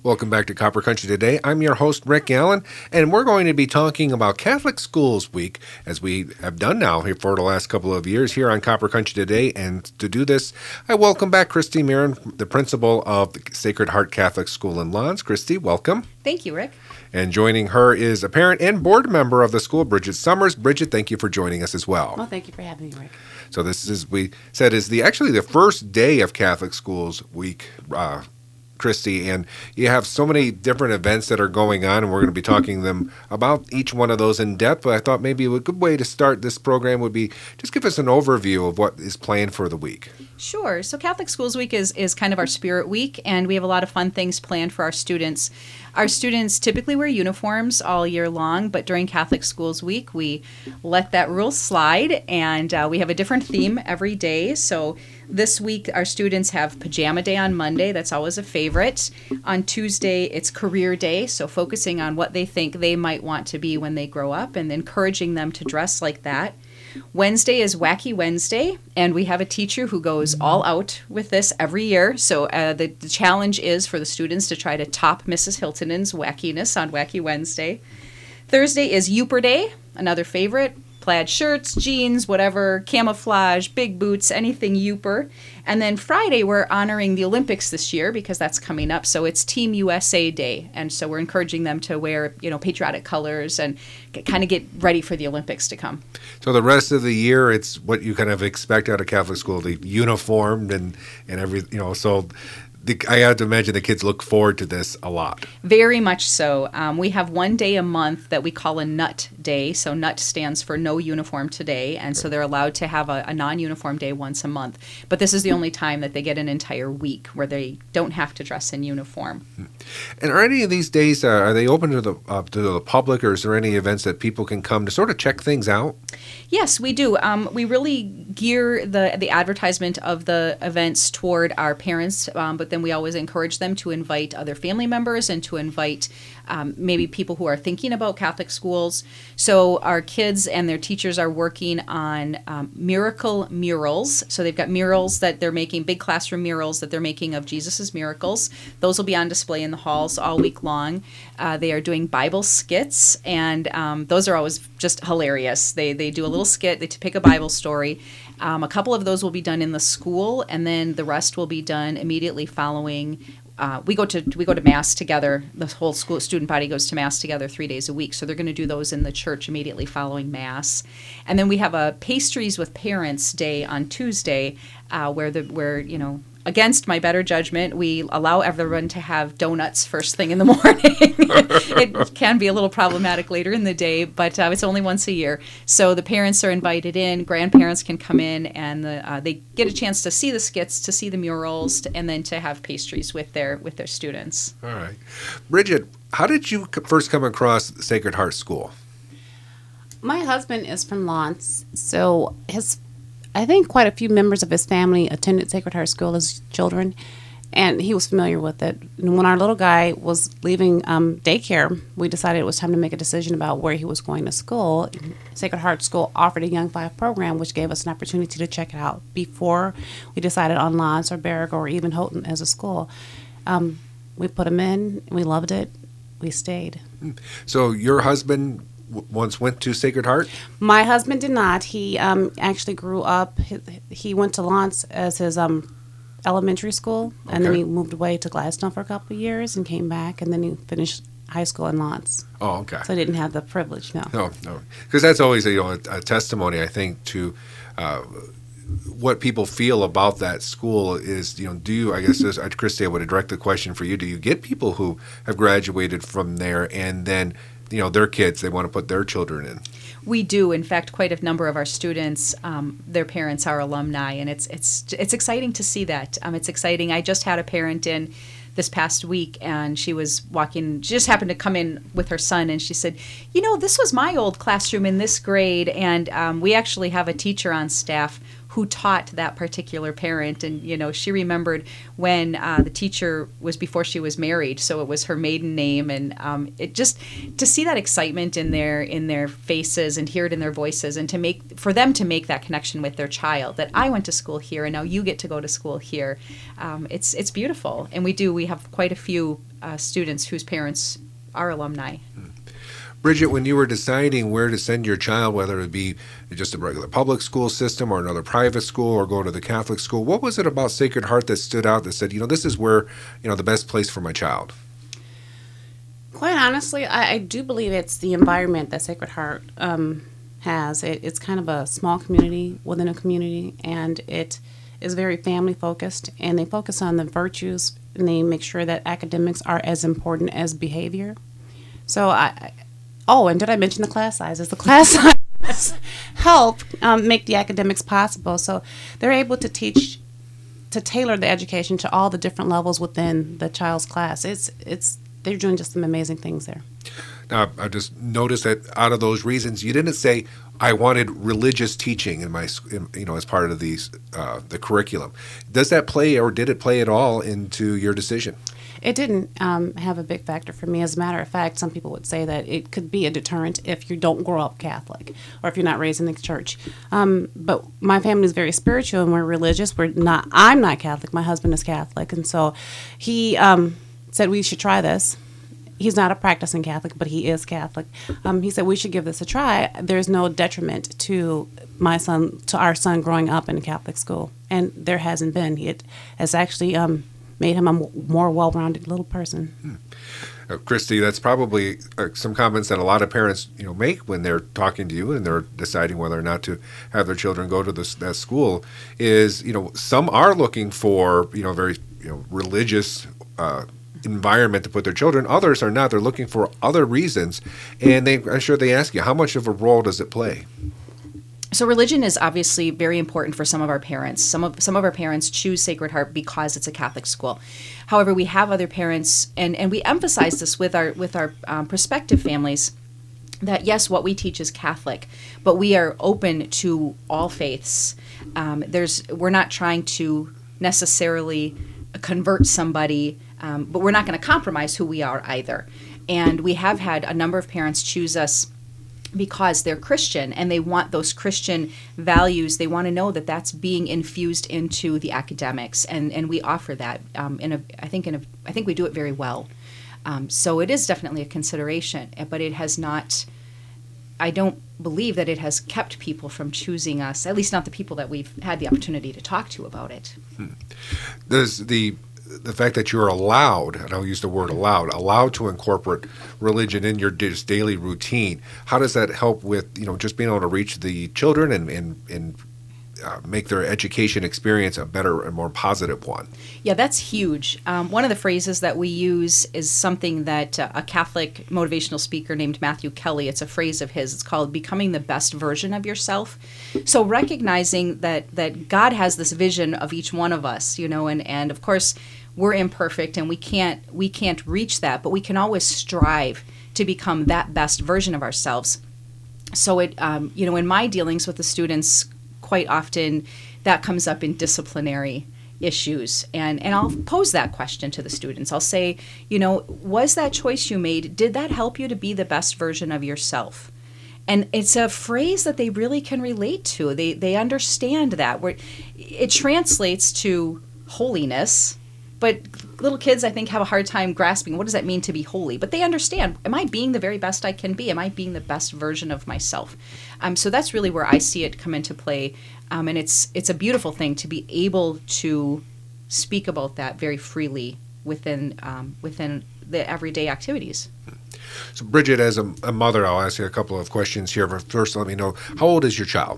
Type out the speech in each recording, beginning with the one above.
Welcome back to Copper Country Today. I'm your host, Rick Allen, and we're going to be talking about Catholic Schools Week, as we have done now here for the last couple of years here on Copper Country Today. And to do this, I welcome back Christy Mirren, the principal of the Sacred Heart Catholic School in Lawns. Christy, welcome. Thank you, Rick. And joining her is a parent and board member of the school, Bridget Summers. Bridget, thank you for joining us as well. Well, thank you for having me, Rick. So this is, we said, is actually the first day of Catholic Schools Week, Christy, and you have so many different events that are going on, and we're going to be talking them about each one of those in depth. But I thought maybe a good way to start this program would be just give us an overview of what is planned for the week. Sure. So Catholic Schools Week is kind of our spirit week, and we have a lot of fun things planned for our students. Our students typically wear uniforms all year long, but during Catholic Schools Week, we let that rule slide, and we have a different theme every day. So this week, our students have Pajama Day on Monday. That's always a favorite. On Tuesday, it's Career Day, so focusing on what they think they might want to be when they grow up and encouraging them to dress like that. Wednesday is Wacky Wednesday, and we have a teacher who goes all out with this every year. So the challenge is for the students to try to top Mrs. Hiltonen's wackiness on Wacky Wednesday. Thursday is Youper Day, another favorite. Plaid shirts, jeans, whatever, camouflage, big boots, anything Youper. And then Friday, we're honoring the Olympics this year because that's coming up. So it's Team USA Day. And so we're encouraging them to wear, patriotic colors and kind of get ready for the Olympics to come. So the rest of the year, it's what you kind of expect out of Catholic school, the uniform and everything, so I have to imagine the kids look forward to this a lot. Very much so. We have one day a month that we call a NUT day. So NUT stands for No Uniform Today. And so they're allowed to have a non-uniform day once a month. But this is the only time that they get an entire week where they don't have to dress in uniform. And are any of these days, are they open to the public, or is there any events that people can come to sort of check things out? Yes, we do. We really gear the advertisement of the events toward our parents, but then we always encourage them to invite other family members and to invite maybe people who are thinking about Catholic schools. So our kids and their teachers are working on miracle murals. So they've got murals that they're making, big classroom murals that they're making of Jesus's miracles. Those will be on display in the halls all week long. They are doing Bible skits, and those are always just hilarious. They do a little skit, they pick a Bible story. A couple of those will be done in the school, and then the rest will be done immediately following. We go to Mass together. The whole school student body goes to Mass together 3 days a week. So they're going to do those in the church immediately following Mass. And then we have a Pastries with Parents Day on Tuesday, where against my better judgment, we allow everyone to have donuts first thing in the morning. It can be a little problematic later in the day, but it's only once a year. So the parents are invited in, grandparents can come in, and they get a chance to see the skits, to see the murals, and then to have pastries with their students. All right. Bridget, how did you first come across Sacred Heart School? My husband is from Lawns, so I think quite a few members of his family attended Sacred Heart School as children, and he was familiar with it. And when our little guy was leaving daycare, we decided it was time to make a decision about where he was going to school. Sacred Heart School offered a Young Five program, which gave us an opportunity to check it out before we decided on Lawns or Berwick or even Houghton as a school. We put him in, we loved it, we stayed. So your husband once went to Sacred Heart? My husband did not. He actually grew up. He went to Lawns as his elementary school, and then he moved away to Gladstone for a couple of years and came back, and then he finished high school in Lawns. Oh, okay. So I didn't have the privilege, no. No. Because that's always a testimony, I think, to what people feel about that school is, do you, I guess, Christy, I would direct the question for you. Do you get people who have graduated from there and then their kids, they want to put their children in? We do. In fact, quite a number of our students, their parents are alumni, and it's exciting to see that. It's exciting. I just had a parent in this past week, and she was walking, she just happened to come in with her son, and she said, this was my old classroom in this grade, and we actually have a teacher on staff who taught that particular parent. And, she remembered when the teacher was before she was married. So it was her maiden name. And it just, to see that excitement in their faces and hear it in their voices, and for them to make that connection with their child, that I went to school here and now you get to go to school here. It's beautiful. And we have quite a few students whose parents are alumni. Bridget, when you were deciding where to send your child, whether it be just a regular public school system or another private school or go to the Catholic school, what was it about Sacred Heart that stood out that said, this is where, the best place for my child? Quite honestly, I do believe it's the environment that Sacred Heart has. It's kind of a small community within a community, and it is very family focused, and they focus on the virtues, and they make sure that academics are as important as behavior. So and did I mention the class sizes? The class sizes help make the academics possible. So they're able to tailor the education to all the different levels within the child's class. They're doing just some amazing things there. Now, I just noticed that out of those reasons, you didn't say I wanted religious teaching in my, as part of the curriculum. Does that play, or did it play at all into your decision? It didn't have a big factor for me. As a matter of fact, some people would say that it could be a deterrent if you don't grow up Catholic or if you're not raised in the church. But my family is very spiritual and we're religious. I'm not Catholic. My husband is Catholic. And so he said we should try this. He's not a practicing Catholic, but he is Catholic. He said we should give this a try. There's no detriment to our son growing up in a Catholic school. And there hasn't been. It has actually made him a more well-rounded little person. Christy, that's probably some comments that a lot of parents, make when they're talking to you and they're deciding whether or not to have their children go to that school. Is some are looking for very religious environment to put their children. Others are not. They're looking for other reasons, and I'm sure they ask you, how much of a role does it play? So religion is obviously very important for some of our parents. Some of our parents choose Sacred Heart because it's a Catholic school. However, we have other parents, and we emphasize this with our prospective families, that yes, what we teach is Catholic, but we are open to all faiths. We're not trying to necessarily convert somebody, but we're not going to compromise who we are either. And we have had a number of parents choose us because they're Christian and they want those Christian values. They want to know that that's being infused into the academics, and we offer that. I think we do it very well. So it is definitely a consideration, but it has not. I don't believe that it has kept people from choosing us. At least not the people that we've had the opportunity to talk to about it. Does the fact that you're allowed, and I'll use the word allowed to incorporate religion in your daily routine, how does that help with, just being able to reach the children and make their education experience a better and more positive one? Yeah, that's huge. One of the phrases that we use is something that a Catholic motivational speaker named Matthew Kelly, it's a phrase of his, it's called becoming the best version of yourself. So recognizing that God has this vision of each one of us, and of course we're imperfect and we can't reach that, but we can always strive to become that best version of ourselves. So it, in my dealings with the students, quite often that comes up in disciplinary issues, and I'll pose that question to the students. I'll say, was that choice you made, did that help you to be the best version of yourself? And it's a phrase that they really can relate to. They understand that. It translates to holiness, but little kids, I think, have a hard time grasping what does that mean to be holy. But they understand, am I being the very best I can be? Am I being the best version of myself? So that's really where I see it come into play. And it's a beautiful thing to be able to speak about that very freely within the everyday activities. So Bridget, as a mother, I'll ask you a couple of questions here. But first, let me know, how old is your child?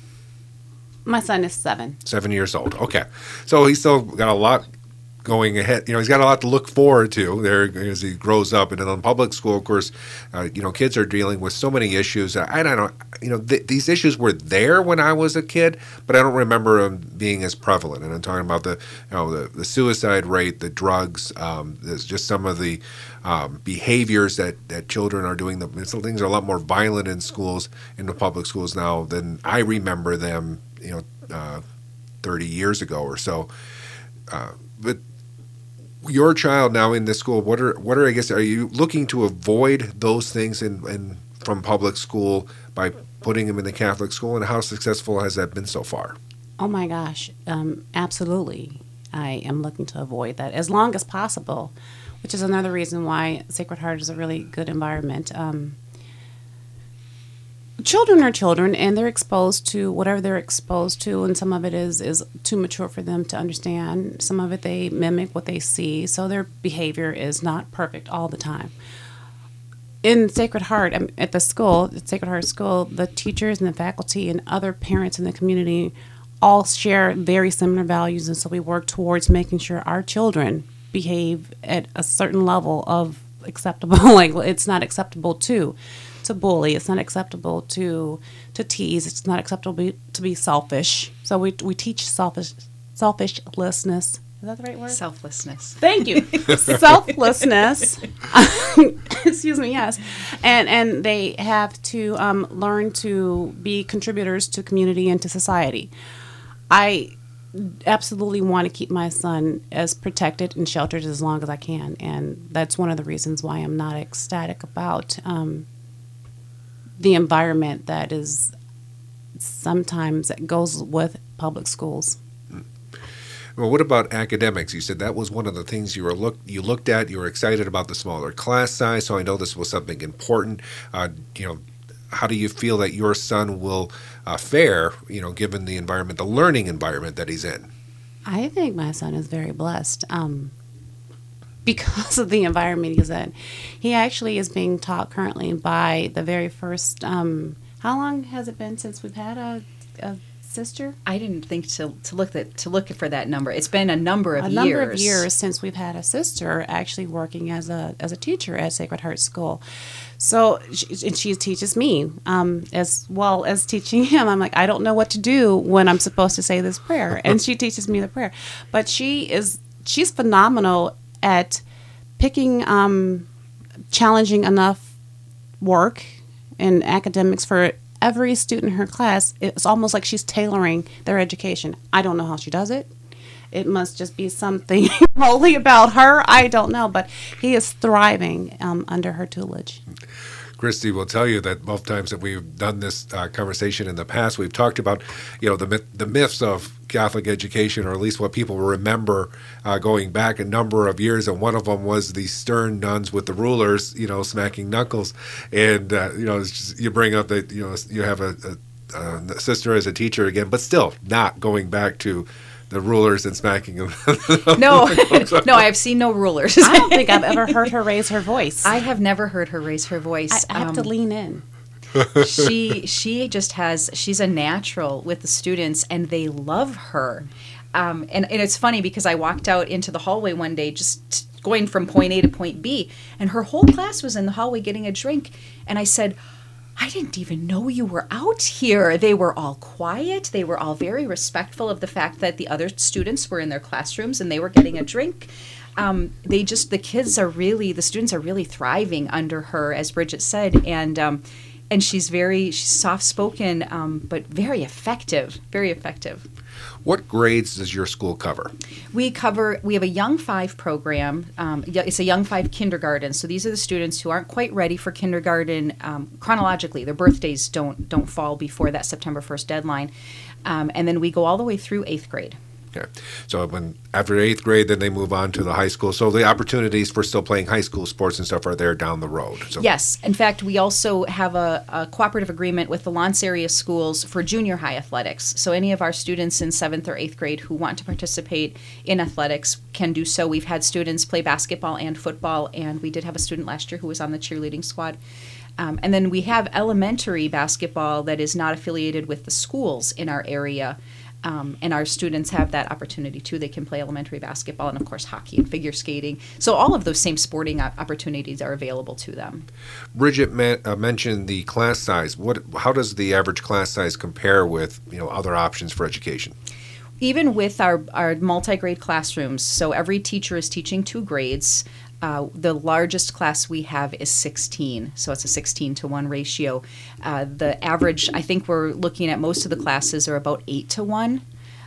My son is 7. 7 years old. Okay. So he's still got a lot going ahead. He's got a lot to look forward to there as he grows up. And then in public school, of course, kids are dealing with so many issues. I don't know, these issues were there when I was a kid, but I don't remember them being as prevalent. And I'm talking about the suicide rate, the drugs, there's just some of the behaviors that children are doing. Some things are a lot more violent in schools, in the public schools now, than I remember them 30 years ago or so. But your child now in this school, what are I guess, are you looking to avoid those things from public school by putting him in the Catholic school, and how successful has that been so far? Oh my gosh, absolutely. I am looking to avoid that as long as possible, which is another reason why Sacred Heart is a really good environment. Children are children, and they're exposed to whatever they're exposed to, and some of it is too mature for them to understand. Some of it they mimic what they see, so their behavior is not perfect all the time. In Sacred Heart, at the school, at Sacred Heart School, the teachers and the faculty and other parents in the community all share very similar values, and so we work towards making sure our children behave at a certain level of acceptable. Like, it's not acceptable to bully. It's not acceptable to tease. It's not acceptable to be selfish. So we teach selfishlessness. Is that the right word? Selflessness. Thank you. Selflessness. Excuse me. Yes, and they have to learn to be contributors to community and to society. I absolutely want to keep my son as protected and sheltered as long as I can, and that's one of the reasons why I'm not ecstatic about the environment that is sometimes that goes with public schools. Well, what about academics? You said that was one of the things you looked at. You were excited about the smaller class size, so I know this was something important. How do you feel that your son will fare, given the environment, the learning environment that he's in? I think my son is very blessed because of the environment he's in. He actually is being taught currently by the very first, how long has it been since we've had a sister? I didn't think to look for that number. It's been a number of years. A number of years since we've had a sister actually working as a teacher at Sacred Heart School. So, she teaches me as well as teaching him. I'm like, I don't know what to do when I'm supposed to say this prayer, and she teaches me the prayer. But she's phenomenal at picking challenging enough work and academics for every student in her class. It's almost like she's tailoring their education. I don't know how she does it. It must just be something holy about her. I don't know, but he is thriving under her tutelage. Christy will tell you that both times that we've done this conversation in the past, we've talked about, the myths of Catholic education, or at least what people remember going back a number of years. And one of them was the stern nuns with the rulers, smacking knuckles. And, it's just, you bring up that, you have a sister as a teacher again, but still not going back to the rulers and smacking them. No, I've seen no rulers. I don't think I've ever heard her raise her voice. I have never heard her raise her voice. I have to lean in. She just she's a natural with the students, and they love her. And it's funny because I walked out into the hallway one day just going from point A to point B, and her whole class was in the hallway getting a drink. And I said, I didn't even know you were out here. They were all quiet. They were all very respectful of the fact that the other students were in their classrooms and they were getting a drink. The students are really thriving under her, as Bridget said, and she's soft-spoken, but very effective, very effective. What grades does your school cover? We have a Young Five program. It's a Young Five kindergarten. So these are the students who aren't quite ready for kindergarten chronologically. Their birthdays don't fall before that September 1st deadline. And then we go all the way through 8th grade. Okay. So after 8th grade, then they move on to the high school. So the opportunities for still playing high school sports and stuff are there down the road. So. Yes. In fact, we also have a cooperative agreement with the Lawrence area schools for junior high athletics. So any of our students in 7th or 8th grade who want to participate in athletics can do so. We've had students play basketball and football, and we did have a student last year who was on the cheerleading squad. And then we have elementary basketball that is not affiliated with the schools in our area. And our students have that opportunity too. They can play elementary basketball and, of course, hockey and figure skating. So all of those same sporting opportunities are available to them. Bridget mentioned the class size. How does the average class size compare with other options for education? Even with our multi-grade classrooms, so every teacher is teaching 2 grades. The largest class we have is 16, so it's a 16-to-1 ratio. The average, I think we're looking at most of the classes are about 8-to-1.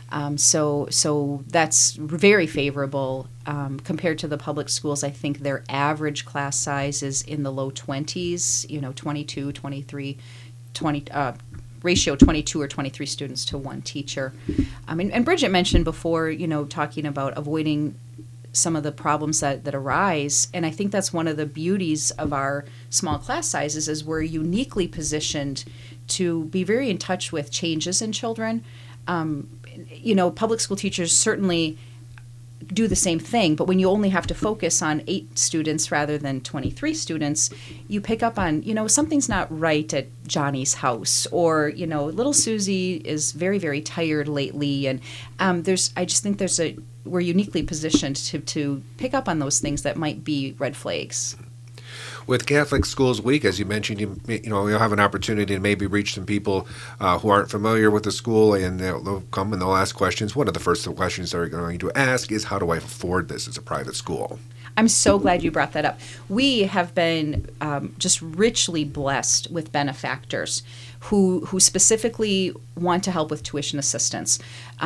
So that's very favorable compared to the public schools. I think their average class size is in the low 20s, 22, 23, 20, ratio 22 or 23 students to one teacher. And Bridget mentioned before, talking about avoiding some of the problems that arise. And I think that's one of the beauties of our small class sizes is we're uniquely positioned to be very in touch with changes in children. Public school teachers certainly do the same thing, but when you only have to focus on 8 students rather than 23 students, you pick up on, something's not right at Johnny's house, or, little Susie is very, very tired lately. And I just think we're uniquely positioned to pick up on those things that might be red flags. With Catholic Schools Week, as you mentioned, you'll have an opportunity to maybe reach some people who aren't familiar with the school, and they'll come and they'll ask questions. One of the first questions they're going to ask is, how do I afford this as a private school? I'm so glad you brought that up. We have been just richly blessed with benefactors who specifically want to help with tuition assistance.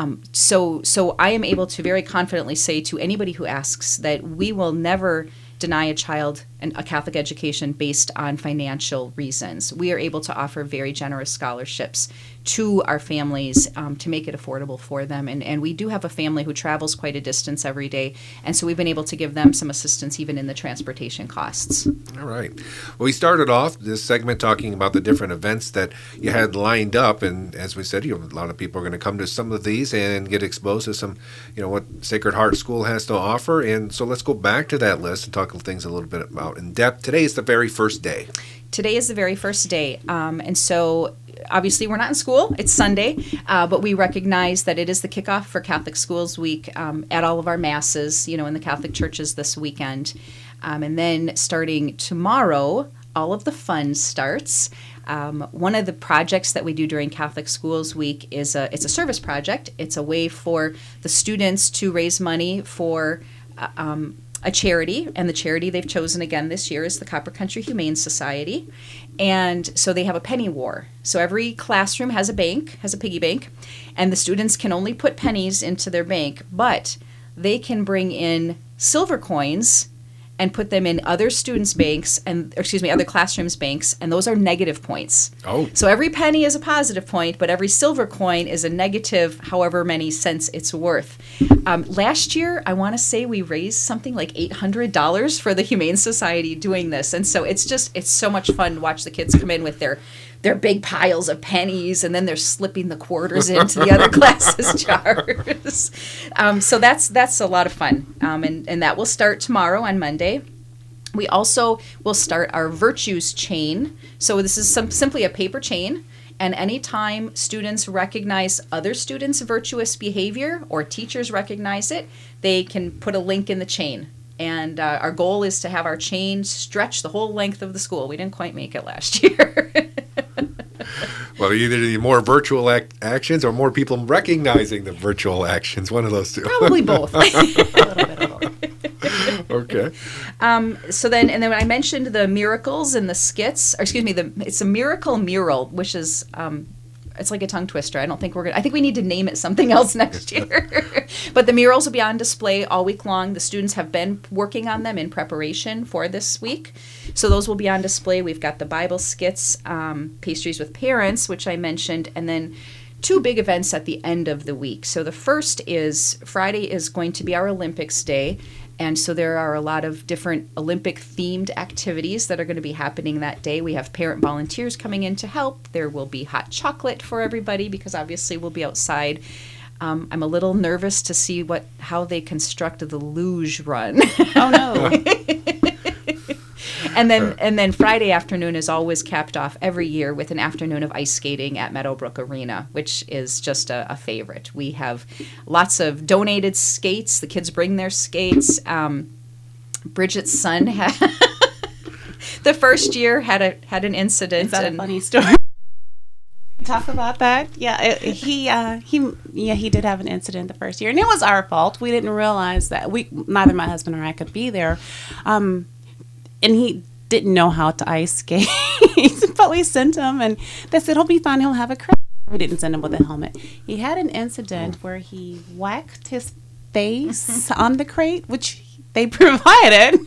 So I am able to very confidently say to anybody who asks that we will never deny a child a Catholic education based on financial reasons. We are able to offer very generous scholarships to our families to make it affordable for them. And we do have a family who travels quite a distance every day, and so we've been able to give them some assistance even in the transportation costs. All right. Well, we started off this segment talking about the different events that you had lined up, and as we said, a lot of people are going to come to some of these and get exposed to some, what Sacred Heart School has to offer. And so let's go back to that list and talk things a little bit about in depth. Today is the very first day. Today is the very first day. And so obviously we're not in school. It's Sunday, but we recognize that it is the kickoff for Catholic Schools Week at all of our masses, in the Catholic churches this weekend. And then starting tomorrow, all of the fun starts. One of the projects that we do during Catholic Schools Week is it's a service project. It's a way for the students to raise money for a charity, and the charity they've chosen again this year is the Copper Country Humane Society. And so they have a penny war. So every classroom has a piggy bank, and the students can only put pennies into their bank, but they can bring in silver coins and put them in other students' banks, other classrooms' banks, and those are negative points. Oh. So every penny is a positive point, but every silver coin is a negative, however many cents it's worth. Last year, I want to say we raised something like $800 for the Humane Society doing this, and so it's so much fun to watch the kids come in with their big piles of pennies, and then they're slipping the quarters into the other classes' jars. So that's a lot of fun, and that will start tomorrow on Monday. We also will start our Virtues Chain. So this is simply a paper chain, and anytime students recognize other students' virtuous behavior or teachers recognize it, they can put a link in the chain. And our goal is to have our chain stretch the whole length of the school. We didn't quite make it last year. Well, either the more virtual actions or more people recognizing the virtual actions. One of those two. Probably both. A little bit of both. Okay. So then I mentioned the miracles and the skits. It's a miracle mural, which is it's like a tongue twister. I think we need to name it something else next year. But the murals will be on display all week long. The students have been working on them in preparation for this week. So those will be on display. We've got the Bible skits, pastries with parents, which I mentioned, and then 2 big events at the end of the week. So the first is Friday is going to be our Olympics Day. And so there are a lot of different Olympic-themed activities that are going to be happening that day. We have parent volunteers coming in to help. There will be hot chocolate for everybody because obviously we'll be outside. I'm a little nervous to see how they construct the luge run. Oh, no. And then Friday afternoon is always capped off every year with an afternoon of ice skating at Meadowbrook Arena, which is just a favorite. We have lots of donated skates. The kids bring their skates. Bridget's son had the first year had an incident. Is that a funny story? talk about that. Yeah, he did have an incident the first year, and it was our fault. We didn't realize that neither my husband or I could be there, and he didn't know how to ice skate. But we sent him, and they said he'll be fine. He'll have a crate. We didn't send him with a helmet. He had an incident where he whacked his face on the crate, which they provided,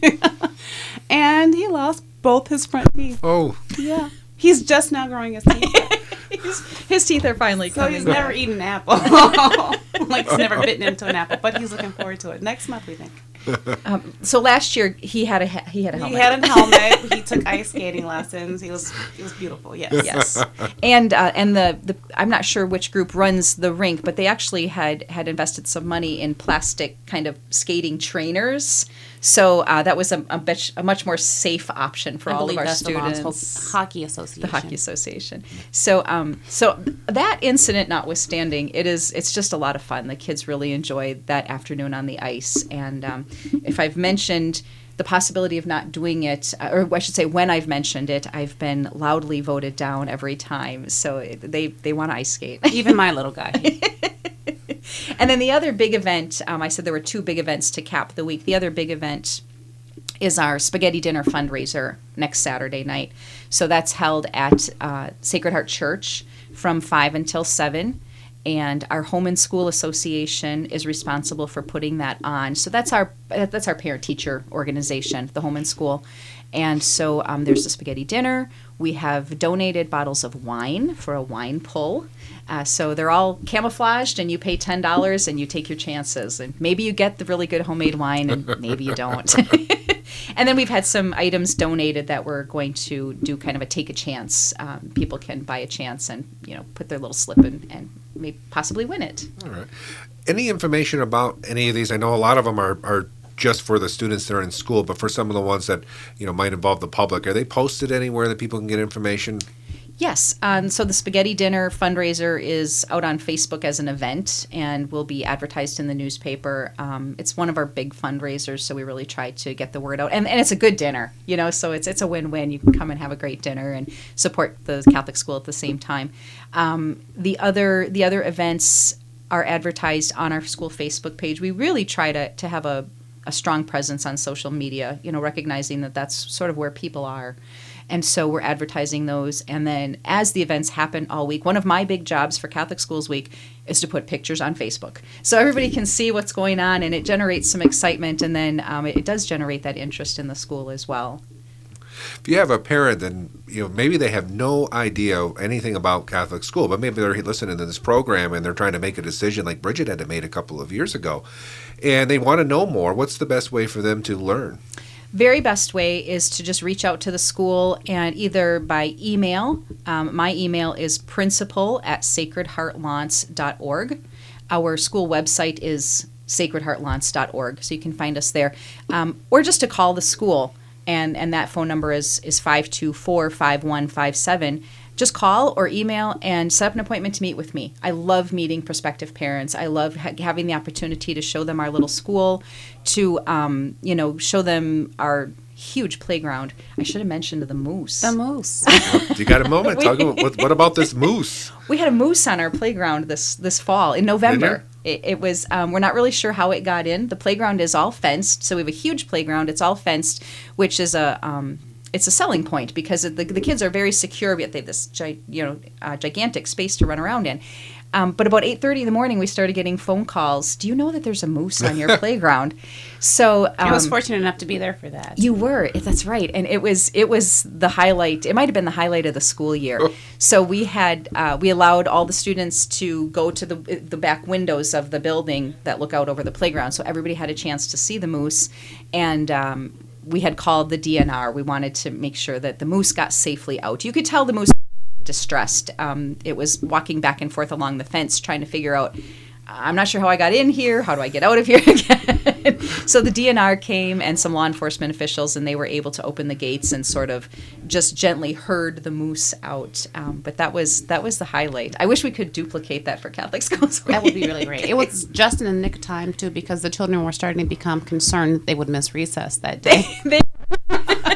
and he lost both his front teeth. Oh. Yeah. He's just now growing his teeth. His teeth are finally So coming he's back. never eaten an apple. Like he's never bitten into an apple, but he's looking forward to it. Next month, we think. So last year he had a helmet. He had a helmet. He took ice skating lessons. He was beautiful. Yes. Yes, and the I'm not sure which group runs the rink, but they actually had invested some money in plastic kind of skating trainers. So that was a much more safe option for all of our students. Hockey Association. The Hockey Association. So that incident notwithstanding, it's just a lot of fun. The kids really enjoyed that afternoon on the ice. And if I've mentioned the possibility of not doing it, or I should say when I've mentioned it, I've been loudly voted down every time. So they want to ice skate. Even my little guy. And then the other big event, I said there were two big events to cap the week. The other big event is our spaghetti dinner fundraiser next Saturday night. So that's held at Sacred Heart Church from 5 until 7. And our Home and School Association is responsible for putting that on. So that's our parent-teacher organization, the Home and School. And so there's the spaghetti dinner. We have donated bottles of wine for a wine pull. So they're all camouflaged, and you pay $10 and you take your chances. And maybe you get the really good homemade wine, and maybe you don't. And then we've had some items donated that we're going to do kind of a take a chance. People can buy a chance and put their little slip in and maybe possibly win it. All right. Any information about any of these? I know a lot of them are just for the students that are in school, but for some of the ones that might involve the public, are they posted anywhere that people can get information? Yes. So the spaghetti dinner fundraiser is out on Facebook as an event and will be advertised in the newspaper. It's one of our big fundraisers, so we really try to get the word out. And it's a good dinner, so it's a win-win. You can come and have a great dinner and support the Catholic school at the same time. The other events are advertised on our school Facebook page. We really try to have a strong presence on social media, recognizing that that's sort of where people are. And so we're advertising those. And then as the events happen all week, one of my big jobs for Catholic Schools Week is to put pictures on Facebook. So everybody can see what's going on, and it generates some excitement. And then it does generate that interest in the school as well. If you have a parent, then maybe they have no idea anything about Catholic school, but maybe they're listening to this program and they're trying to make a decision like Bridget had made a couple of years ago, and they want to know more. What's the best way for them to learn? Very best way is to just reach out to the school, and either by email. My email is principal@sacredheartlaunce.org. Our school website is sacredheartlaunce.org, so you can find us there. Or just to call the school, and that phone number is 524-5157. Just call or email and set up an appointment to meet with me. I love meeting prospective parents. I love having the opportunity to show them our little school, to show them our huge playground. I should have mentioned the moose. The moose. You got a moment? Talk about what about this moose? We had a moose on our playground this fall in November. It was we're not really sure how it got in. The playground is all fenced, so we have a huge playground. It's all fenced, which is it's a selling point because the kids are very secure. They have this gigantic space to run around in. But about 8:30 in the morning, we started getting phone calls. Do you know that there's a moose on your playground? So I was fortunate enough to be there for that. You were. That's right. And it was the highlight. It might have been the highlight of the school year. So we allowed all the students to go to the back windows of the building that look out over the playground. So everybody had a chance to see the moose, and we had called the DNR. We wanted to make sure that the moose got safely out. You could tell the moose was distressed. It was walking back and forth along the fence trying to figure out, I'm not sure how I got in here. How do I get out of here again? So the DNR came and some law enforcement officials, and they were able to open the gates and sort of just gently herd the moose out. But that was the highlight. I wish we could duplicate that for Catholic schools. That would be really great. It was just in the nick of time, too, because the children were starting to become concerned that they would miss recess that day.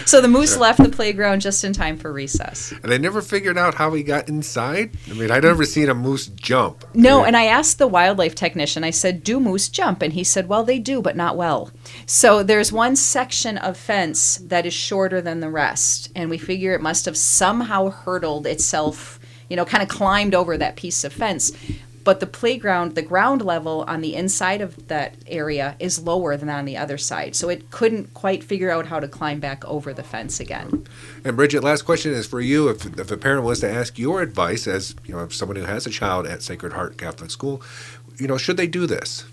So the moose left the playground just in time for recess. And they never figured out how he got inside? I mean, I'd never seen a moose jump. No, and I asked the wildlife technician, I said, do moose jump? And he said, well, they do, but not well. So there's one section of fence that is shorter than the rest, and we figure it must have somehow hurdled itself, kind of climbed over that piece of fence. But the playground, the ground level on the inside of that area is lower than on the other side. So it couldn't quite figure out how to climb back over the fence again. And Bridget, last question is for you. If a parent was to ask your advice as, someone who has a child at Sacred Heart Catholic School, should they do this?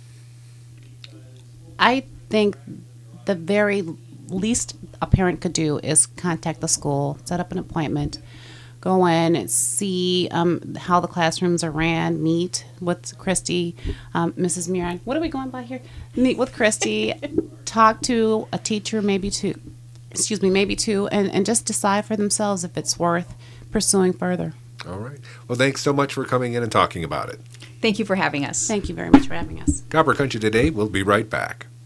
I think the very least a parent could do is contact the school, set up an appointment, go in and see how the classrooms are ran, meet with Christy, Mrs. Murin. What are we going by here? Meet with Christy, talk to a teacher, maybe two, and just decide for themselves if it's worth pursuing further. All right. Well, thanks so much for coming in and talking about it. Thank you for having us. Thank you very much for having us. Copper Country Today. We'll be right back.